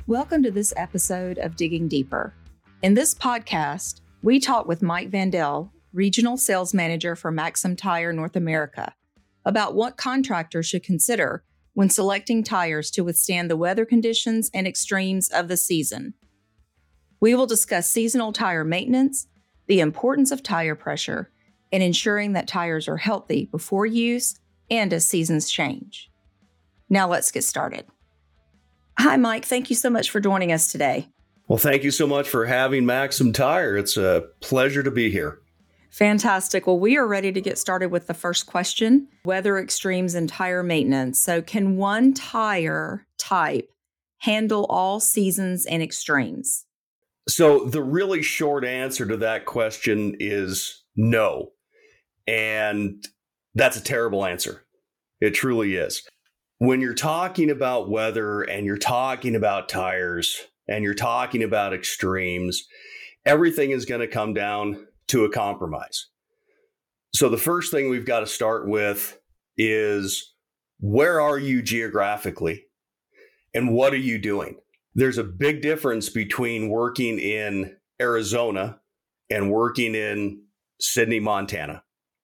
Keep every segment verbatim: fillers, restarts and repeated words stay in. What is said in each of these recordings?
Welcome to this episode of Digging Deeper. In this podcast, we talk with Mike Vandell, Regional Sales Manager for Maxim Tire North America, about what contractors should consider when selecting tires to withstand the weather conditions and extremes of the season. We will discuss seasonal tire maintenance, the importance of tire pressure, and ensuring that tires are healthy before use and as seasons change. Now let's get started. Hi, Mike. Thank you so much for joining us today. Well, thank you so much for having Maxim Tire. It's a pleasure to be here. Fantastic. Well, we are ready to get started with the first question, weather extremes and tire maintenance. So can one tire type handle all seasons and extremes? So the really short answer to that question is no. And that's a terrible answer. It truly is. When you're talking about weather and you're talking about tires and you're talking about extremes, everything is going to come down to a compromise. So the first thing we've got to start with is, where are you geographically and what are you doing? There's a big difference between working in Arizona and working in Sydney, Montana.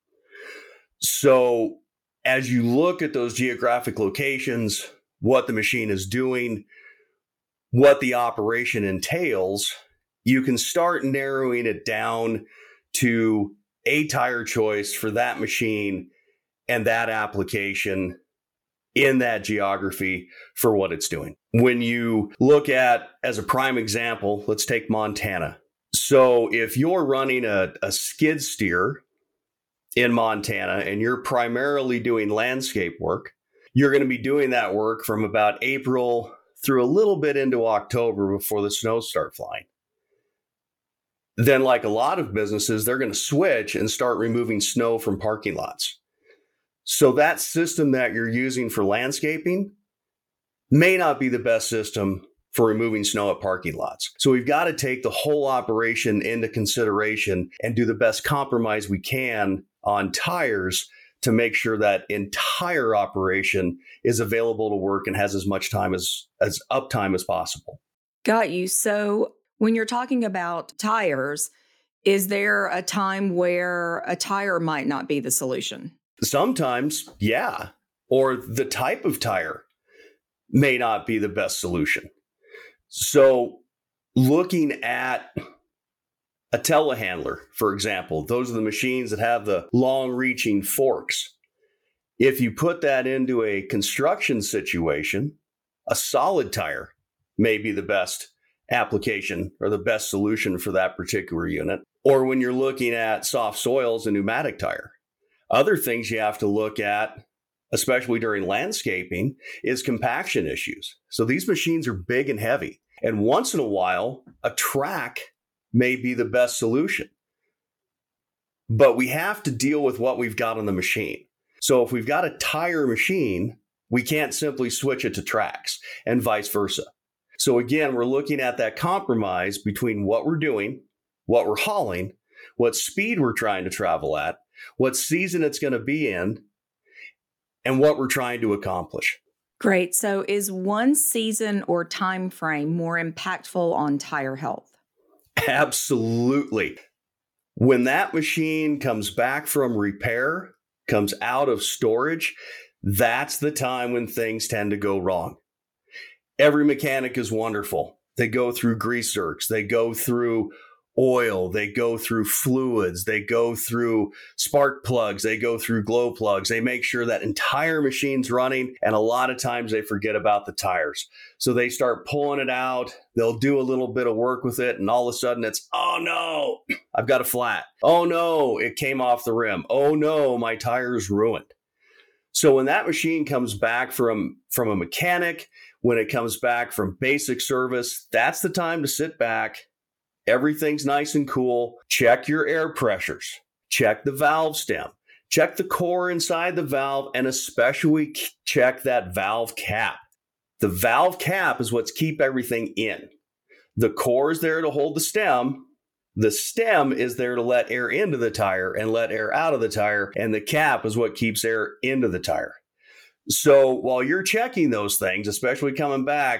So as you look at those geographic locations, what the machine is doing, what the operation entails, you can start narrowing it down to a tire choice for that machine and that application in that geography for what it's doing. When you look at, as a prime example, let's take Montana. So if you're running a, a skid steer in Montana and you're primarily doing landscape work, you're going to be doing that work from about April through a little bit into October before the snows start flying. Then, like a lot of businesses, they're going to switch and start removing snow from parking lots. So that system that you're using for landscaping may not be the best system for removing snow at parking lots. So we've got to take the whole operation into consideration and do the best compromise we can on tires to make sure that entire operation is available to work and has as much time as, as uptime as possible. Got you. So when you're talking about tires, is there a time where a tire might not be the solution? Sometimes, yeah. Or the type of tire may not be the best solution. So looking at a telehandler, for example, those are the machines that have the long-reaching forks. If you put that into a construction situation, a solid tire may be the best application or the best solution for that particular unit. Or when you're looking at soft soils, a pneumatic tire. Other things you have to look at, especially during landscaping, is compaction issues. So these machines are big and heavy. And once in a while, a track may be the best solution. But we have to deal with what we've got on the machine. So if we've got a tire machine, we can't simply switch it to tracks and vice versa. So again, we're looking at that compromise between what we're doing, what we're hauling, what speed we're trying to travel at, what season it's going to be in, and what we're trying to accomplish. Great. So is one season or time frame more impactful on tire health? Absolutely. When that machine comes back from repair, comes out of storage, that's the time when things tend to go wrong. Every mechanic is wonderful. They go through grease zerks, they go through oil, they go through fluids, they go through spark plugs, they go through glow plugs. They make sure that entire machine's running, and a lot of times they forget about the tires. So they start pulling it out, they'll do a little bit of work with it, and all of a sudden it's, oh no, I've got a flat. Oh no, it came off the rim. Oh no, my tire's ruined. So when that machine comes back from, from a mechanic, when it comes back from basic service, that's the time to sit back. Everything's nice and cool. Check your air pressures. Check the valve stem. Check the core inside the valve, and especially check that valve cap. The valve cap is what's keep everything in. The core is there to hold the stem. The stem is there to let air into the tire and let air out of the tire, and the cap is what keeps air into the tire. So while you're checking those things, especially coming back,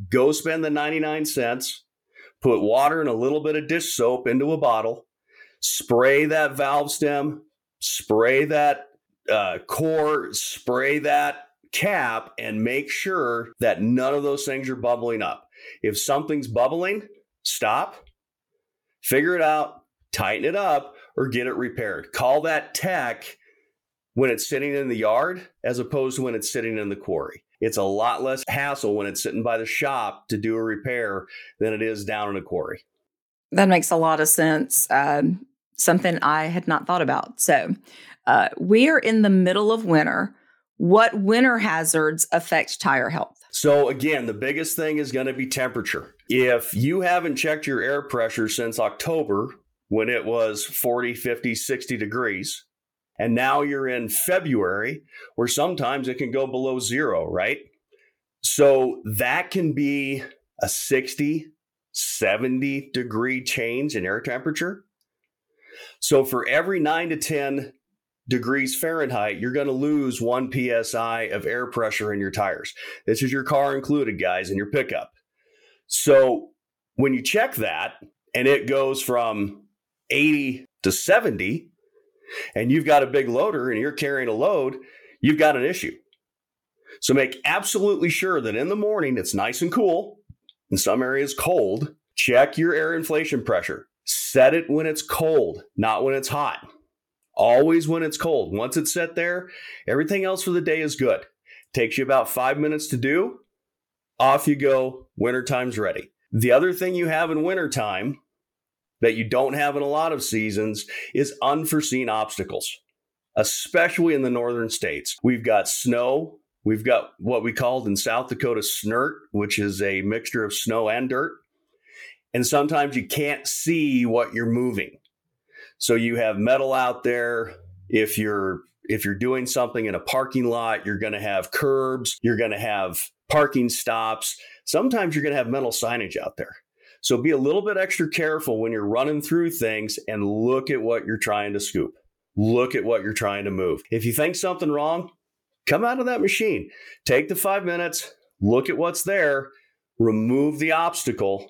go spend the ninety-nine cents, put water and a little bit of dish soap into a bottle, spray that valve stem, spray that uh, core, spray that cap, and make sure that none of those things are bubbling up. If something's bubbling, stop, figure it out, tighten it up, or get it repaired. Call that tech when it's sitting in the yard as opposed to when it's sitting in the quarry. It's a lot less hassle when it's sitting by the shop to do a repair than it is down in a quarry. That makes a lot of sense. Um, something I had not thought about. So uh, we are in the middle of winter. What winter hazards affect tire health? So again, the biggest thing is going to be temperature. If you haven't checked your air pressure since October, when it was forty, fifty, sixty degrees, and now you're in February, where sometimes it can go below zero, right? So that can be a sixty, seventy degree change in air temperature. So for every nine to ten degrees Fahrenheit, you're going to lose one P S I of air pressure in your tires. This is your car included, guys, in your pickup. So when you check that and it goes from eighty to seventy, and you've got a big loader and you're carrying a load, you've got an issue. So make absolutely sure that in the morning it's nice and cool, in some areas cold. Check your air inflation pressure. Set it when it's cold, not when it's hot. Always when it's cold. Once it's set there, everything else for the day is good. Takes you about five minutes to do. Off you go. Wintertime's ready. The other thing you have in wintertime that you don't have in a lot of seasons is unforeseen obstacles, especially in the northern states. We've got snow. We've got what we called in South Dakota snert, which is a mixture of snow and dirt. And sometimes you can't see what you're moving. So you have metal out there. If you're if you're doing something in a parking lot, you're going to have curbs. You're going to have parking stops. Sometimes you're going to have metal signage out there. So be a little bit extra careful when you're running through things and look at what you're trying to scoop. Look at what you're trying to move. If you think something wrong, come out of that machine. Take the five minutes, look at what's there, remove the obstacle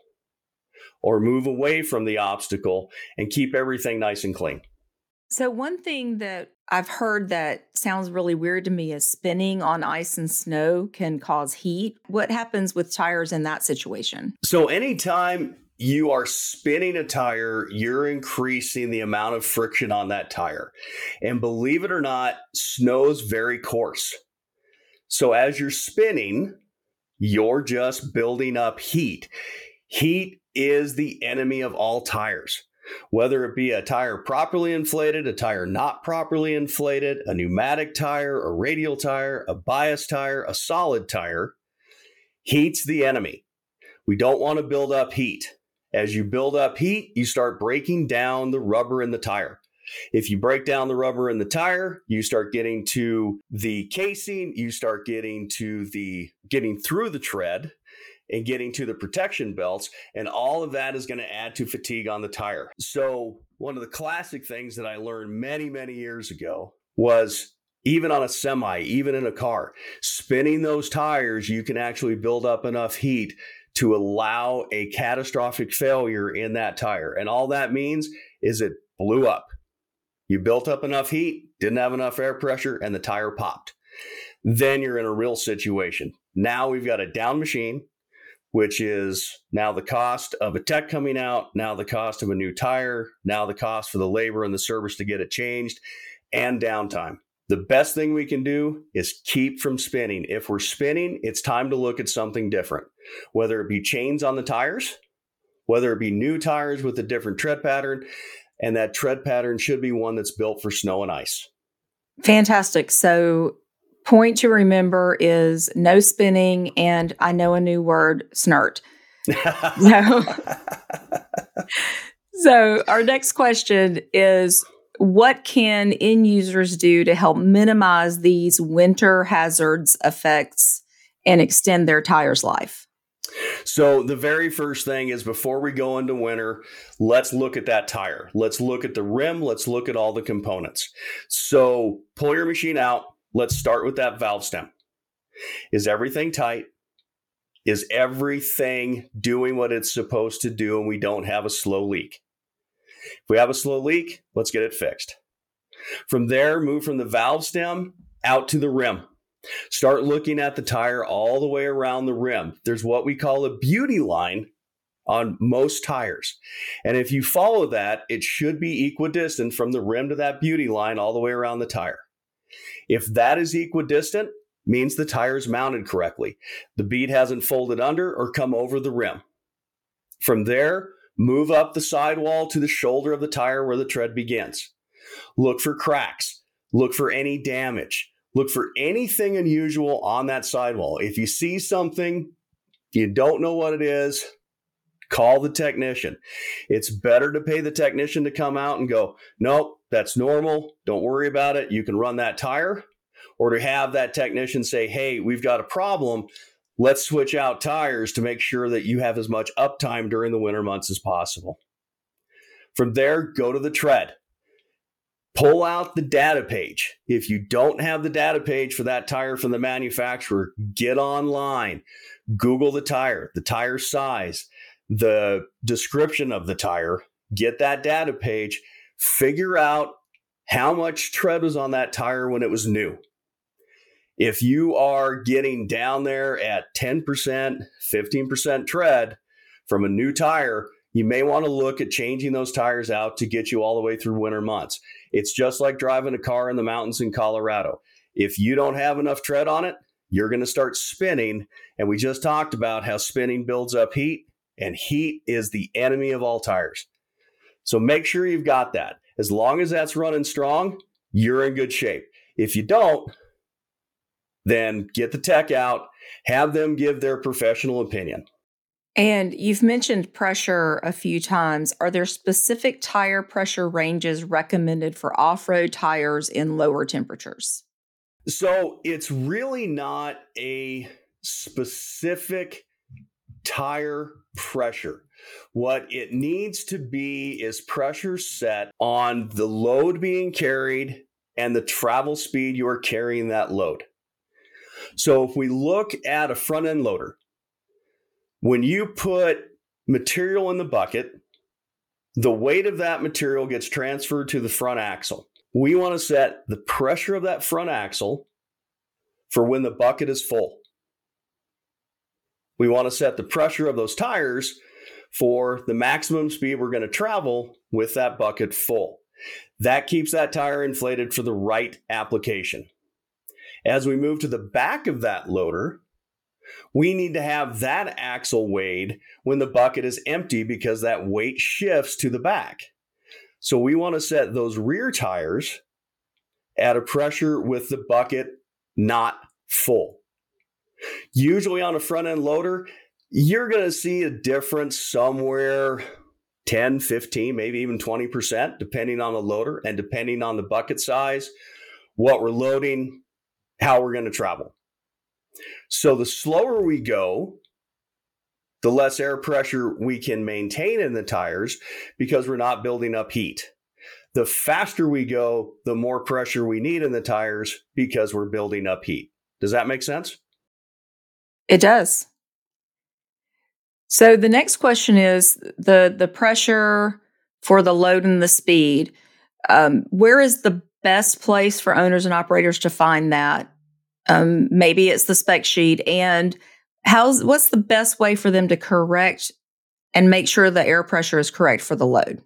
or move away from the obstacle and keep everything nice and clean. So one thing that I've heard that sounds really weird to me is spinning on ice and snow can cause heat. What happens with tires in that situation? So anytime you are spinning a tire, you're increasing the amount of friction on that tire. And believe it or not, snow's very coarse. So as you're spinning, you're just building up heat. Heat is the enemy of all tires. Whether it be a tire properly inflated, a tire not properly inflated, a pneumatic tire, a radial tire, a bias tire, a solid tire, heat's the enemy. We don't want to build up heat. As you build up heat, you start breaking down the rubber in the tire. If you break down the rubber in the tire, you start getting to the casing, you start getting to the getting through the tread and getting to the protection belts, and all of that is going to add to fatigue on the tire. So one of the classic things that I learned many, many years ago was even on a semi, even in a car, spinning those tires, you can actually build up enough heat to allow a catastrophic failure in that tire. And all that means is it blew up. You built up enough heat, didn't have enough air pressure, and the tire popped. Then you're in a real situation. Now we've got a down machine, which is now the cost of a tech coming out, now the cost of a new tire, now the cost for the labor and the service to get it changed, and downtime. The best thing we can do is keep from spinning. If we're spinning, it's time to look at something different, whether it be chains on the tires, whether it be new tires with a different tread pattern, and that tread pattern should be one that's built for snow and ice. Fantastic. So point to remember is no spinning, and I know a new word, snert. so, so our next question is, what can end users do to help minimize these winter hazards effects and extend their tire's life? So the very first thing is, before we go into winter, let's look at that tire. Let's look at the rim. Let's look at all the components. So pull your machine out. Let's start with that valve stem. Is everything tight? Is everything doing what it's supposed to do and we don't have a slow leak? If we have a slow leak, let's get it fixed. From there, move from the valve stem out to the rim. Start looking at the tire all the way around the rim. There's what we call a beauty line on most tires. And if you follow that, it should be equidistant from the rim to that beauty line all the way around the tire. If that is equidistant, means the tire is mounted correctly. The bead hasn't folded under or come over the rim. From there, move up the sidewall to the shoulder of the tire where the tread begins. Look for cracks. Look for any damage. Look for anything unusual on that sidewall. If you see something, you don't know what it is, call the technician. It's better to pay the technician to come out and go, nope, that's normal. Don't worry about it. You can run that tire. Or to have that technician say, hey, we've got a problem. Let's switch out tires to make sure that you have as much uptime during the winter months as possible. From there, go to the tread. Pull out the data page. If you don't have the data page for that tire from the manufacturer, get online. Google the tire, the tire size, the description of the tire. Get that data page. Figure out how much tread was on that tire when it was new. If you are getting down there at ten percent, fifteen percent tread from a new tire, you may want to look at changing those tires out to get you all the way through winter months. It's just like driving a car in the mountains in Colorado. If you don't have enough tread on it, you're going to start spinning. And we just talked about how spinning builds up heat, and heat is the enemy of all tires. So make sure you've got that. As long as that's running strong, you're in good shape. If you don't, then get the tech out, have them give their professional opinion. And you've mentioned pressure a few times. Are there specific tire pressure ranges recommended for off-road tires in lower temperatures? So it's really not a specific tire pressure. What it needs to be is pressure set on the load being carried and the travel speed you are carrying that load. So if we look at a front end loader, when you put material in the bucket, the weight of that material gets transferred to the front axle. We want to set the pressure of that front axle for when the bucket is full. We want to set the pressure of those tires for the maximum speed we're going to travel with that bucket full. That keeps that tire inflated for the right application. As we move to the back of that loader, we need to have that axle weighed when the bucket is empty because that weight shifts to the back. So we want to set those rear tires at a pressure with the bucket not full. Usually on a front end loader, you're going to see a difference somewhere ten, fifteen, maybe even twenty percent, depending on the loader and depending on the bucket size, what we're loading, how we're going to travel. So the slower we go, the less air pressure we can maintain in the tires because we're not building up heat. The faster we go, the more pressure we need in the tires because we're building up heat. Does that make sense? It does. So the next question is the, the pressure for the load and the speed. Um, where is the best place for owners and operators to find that? Um, maybe it's the spec sheet. And how's what's the best way for them to correct and make sure the air pressure is correct for the load?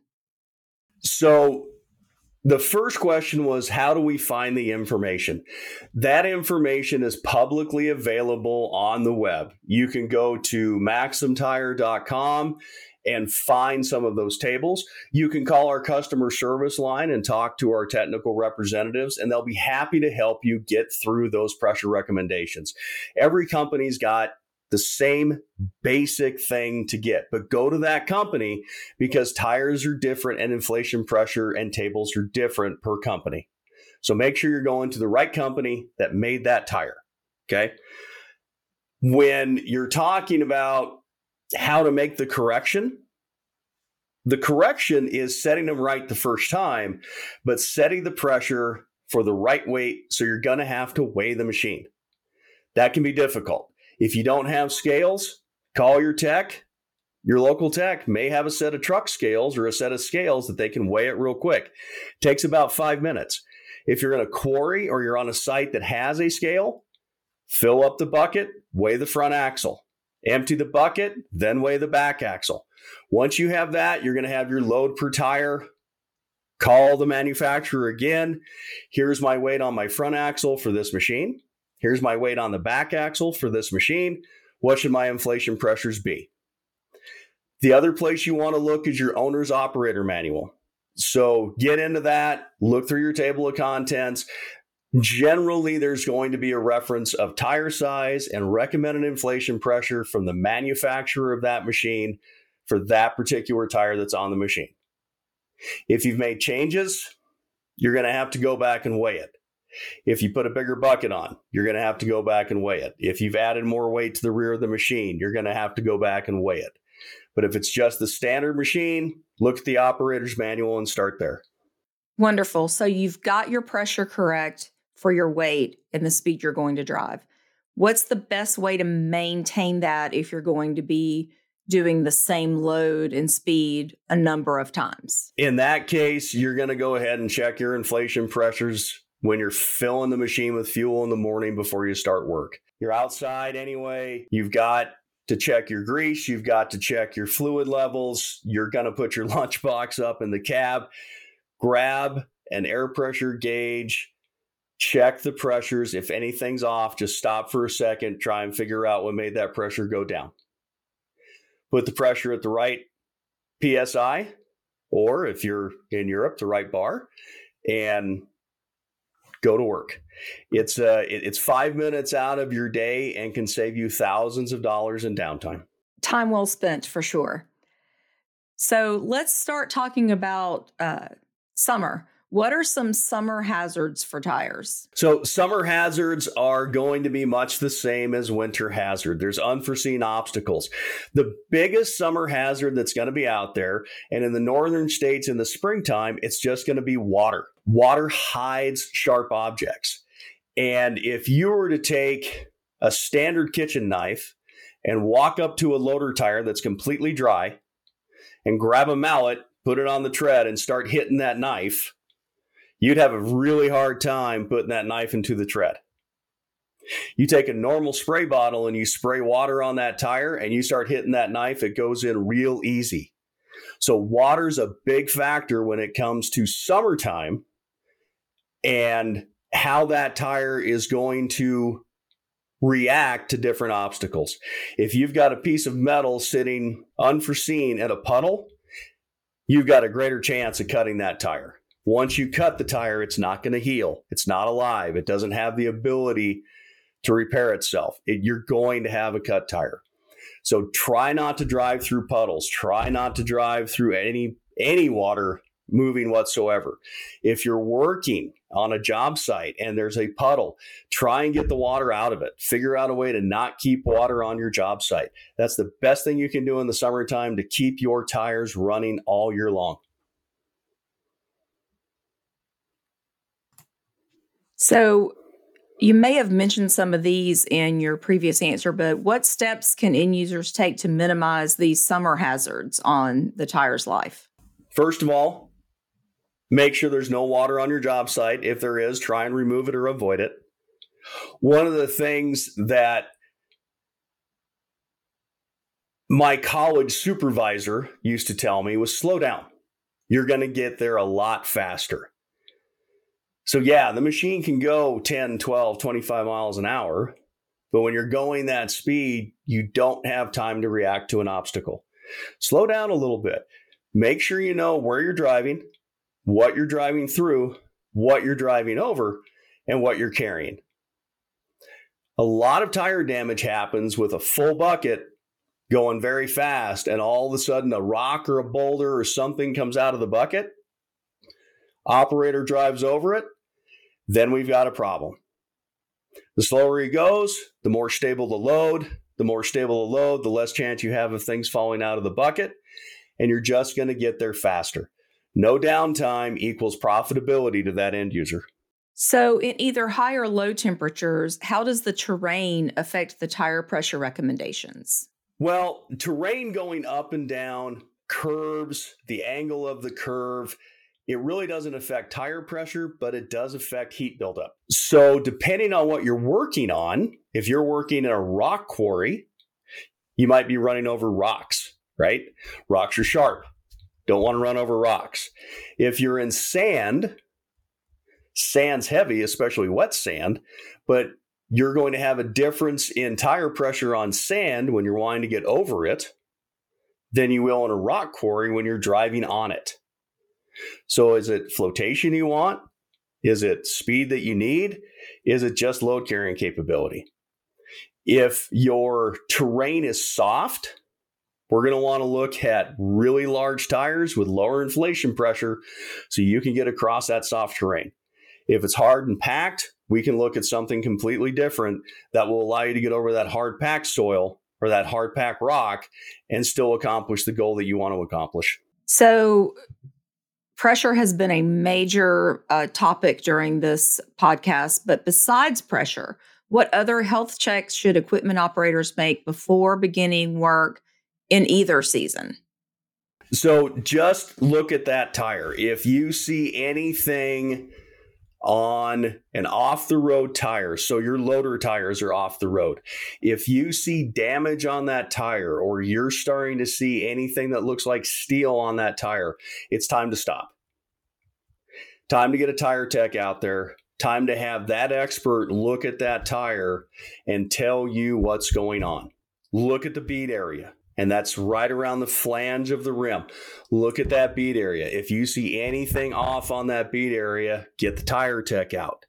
So the first question was, how do we find the information? That information is publicly available on the web. You can go to maxim tire dot com and find some of those tables. You can call our customer service line and talk to our technical representatives, and they'll be happy to help you get through those pressure recommendations. Every company's got the same basic thing to get, but go to that company because tires are different and inflation pressure and tables are different per company. So make sure you're going to the right company that made that tire, okay? When you're talking about how to make the correction, the correction is setting them right the first time, but setting the pressure for the right weight, so you're going to have to weigh the machine. That can be difficult. If you don't have scales, call your tech. Your local tech may have a set of truck scales or a set of scales that they can weigh it real quick. Takes about five minutes. If you're in a quarry or you're on a site that has a scale, fill up the bucket, weigh the front axle. Empty the bucket, then weigh the back axle. Once you have that, you're going to have your load per tire. Call the manufacturer again. Here's my weight on my front axle for this machine. Here's my weight on the back axle for this machine. What should my inflation pressures be? The other place you want to look is your owner's operator manual. So get into that, look through your table of contents. Generally, there's going to be a reference of tire size and recommended inflation pressure from the manufacturer of that machine for that particular tire that's on the machine. If you've made changes, you're going to have to go back and weigh it. If you put a bigger bucket on, you're going to have to go back and weigh it. If you've added more weight to the rear of the machine, you're going to have to go back and weigh it. But if it's just the standard machine, look at the operator's manual and start there. Wonderful. So you've got your pressure correct for your weight and the speed you're going to drive. What's the best way to maintain that if you're going to be doing the same load and speed a number of times? In that case, you're going to go ahead and check your inflation pressures when you're filling the machine with fuel in the morning before you start work. You're outside anyway. You've got to check your grease. You've got to check your fluid levels. You're going to put your lunchbox up in the cab. Grab an air pressure gauge. Check the pressures. If anything's off, just stop for a second. Try and figure out what made that pressure go down. Put the pressure at the right P S I, or if you're in Europe, the right bar, and go to work. It's uh, it's five minutes out of your day and can save you thousands of dollars in downtime. Time well spent, for sure. So let's start talking about uh, summer. What are some summer hazards for tires? So summer hazards are going to be much the same as winter hazard. There's unforeseen obstacles. The biggest summer hazard that's going to be out there, and in the northern states in the springtime, it's just going to be water. Water hides sharp objects. And if you were to take a standard kitchen knife and walk up to a loader tire that's completely dry and grab a mallet, put it on the tread and start hitting that knife, you'd have a really hard time putting that knife into the tread. You take a normal spray bottle and you spray water on that tire and you start hitting that knife, it goes in real easy. So water's a big factor when it comes to summertime and how that tire is going to react to different obstacles. If you've got a piece of metal sitting unforeseen at a puddle, you've got a greater chance of cutting that tire. Once you cut the tire, it's not going to heal. It's not alive. It doesn't have the ability to repair itself. It, you're going to have a cut tire. So try not to drive through puddles. Try not to drive through any any water moving whatsoever. If you're working on a job site and there's a puddle, try and get the water out of it. Figure out a way to not keep water on your job site. That's the best thing you can do in the summertime to keep your tires running all year long. So you may have mentioned some of these in your previous answer, but what steps can end users take to minimize these summer hazards on the tire's life? First of all, make sure there's no water on your job site. If there is, try and remove it or avoid it. One of the things that my college supervisor used to tell me was slow down. You're going to get there a lot faster. So yeah, the machine can go ten, twelve, twenty-five miles an hour, but when you're going that speed, you don't have time to react to an obstacle. Slow down a little bit. Make sure you know where you're driving, what you're driving through, what you're driving over, and what you're carrying. A lot of tire damage happens with a full bucket going very fast, and all of a sudden a rock or a boulder or something comes out of the bucket. Operator drives over it. Then we've got a problem. The slower he goes, the more stable the load. The more stable the load, the less chance you have of things falling out of the bucket. And you're just going to get there faster. No downtime equals profitability to that end user. So in either high or low temperatures, how does the terrain affect the tire pressure recommendations? Well, terrain going up and down, curves, the angle of the curve, it really doesn't affect tire pressure, but it does affect heat buildup. So depending on what you're working on, if you're working in a rock quarry, you might be running over rocks, right? Rocks are sharp. Don't want to run over rocks. If you're in sand, sand's heavy, especially wet sand, but you're going to have a difference in tire pressure on sand when you're wanting to get over it than you will in a rock quarry when you're driving on it. So is it flotation you want? Is it speed that you need? Is it just load carrying capability? If your terrain is soft, we're going to want to look at really large tires with lower inflation pressure so you can get across that soft terrain. If it's hard and packed, we can look at something completely different that will allow you to get over that hard packed soil or that hard packed rock and still accomplish the goal that you want to accomplish. So pressure has been a major uh, topic during this podcast, but besides pressure, what other health checks should equipment operators make before beginning work in either season? So just look at that tire. If you see anything on an off-the-road tire, so your loader tires are off the road, if you see damage on that tire or you're starting to see anything that looks like steel on that tire, it's time to stop. Time to get a tire tech out there. Time to have that expert look at that tire and tell you what's going on. Look at the bead area, and that's right around the flange of the rim. Look at that bead area. If you see anything off on that bead area, get the tire tech out.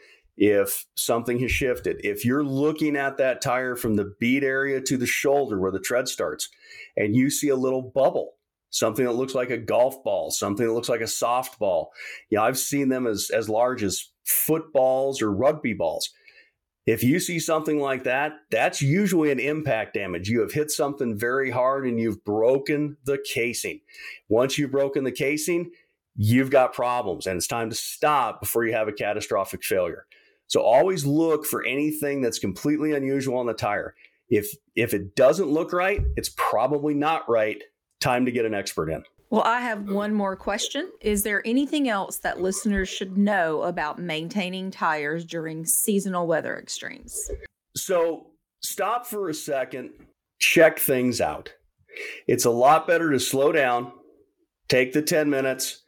If something has shifted, if you're looking at that tire from the bead area to the shoulder where the tread starts, and you see a little bubble, something that looks like a golf ball, something that looks like a softball. You know, I've seen them as, as large as footballs or rugby balls. If you see something like that, that's usually an impact damage. You have hit something very hard and you've broken the casing. Once you've broken the casing, you've got problems and it's time to stop before you have a catastrophic failure. So always look for anything that's completely unusual on the tire. If, if it doesn't look right, it's probably not right. Time to get an expert in. Well, I have one more question. Is there anything else that listeners should know about maintaining tires during seasonal weather extremes? So stop for a second, check things out. It's a lot better to slow down, take the ten minutes,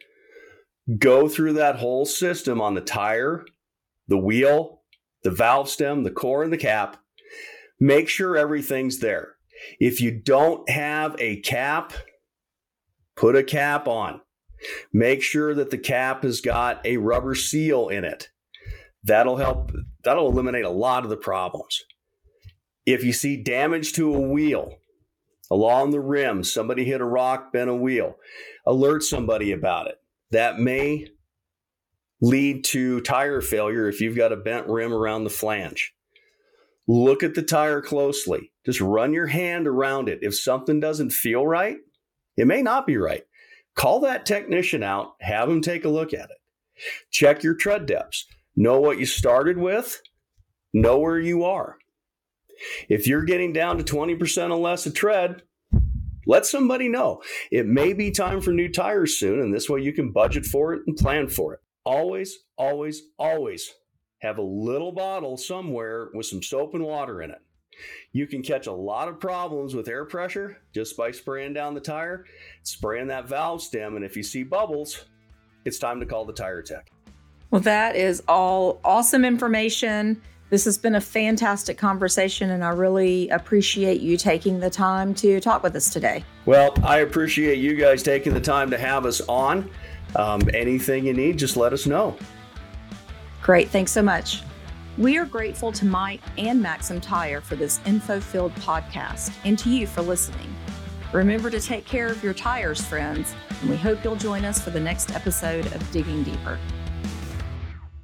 go through that whole system on the tire, the wheel, the valve stem, the core, and the cap. Make sure everything's there. If you don't have a cap, put a cap on. Make sure that the cap has got a rubber seal in it. That'll help. That'll eliminate a lot of the problems. If you see damage to a wheel along the rim, somebody hit a rock, bent a wheel, alert somebody about it. That may lead to tire failure if you've got a bent rim around the flange. Look at the tire closely. Just run your hand around it. If something doesn't feel right, it may not be right. Call that technician out, have him take a look at it. Check your tread depths. Know what you started with, know where you are. If you're getting down to twenty percent or less of tread, let somebody know. It may be time for new tires soon, and this way you can budget for it and plan for it. Always, always, always have a little bottle somewhere with some soap and water in it. You can catch a lot of problems with air pressure just by spraying down the tire, spraying that valve stem, and if you see bubbles, it's time to call the tire tech. Well, that is all awesome information. This has been a fantastic conversation, and I really appreciate you taking the time to talk with us today. Well, I appreciate you guys taking the time to have us on. Um, anything you need, just let us know. Great. Thanks so much. We are grateful to Mike and Maxim Tire for this info-filled podcast and to you for listening. Remember to take care of your tires, friends, and we hope you'll join us for the next episode of Digging Deeper.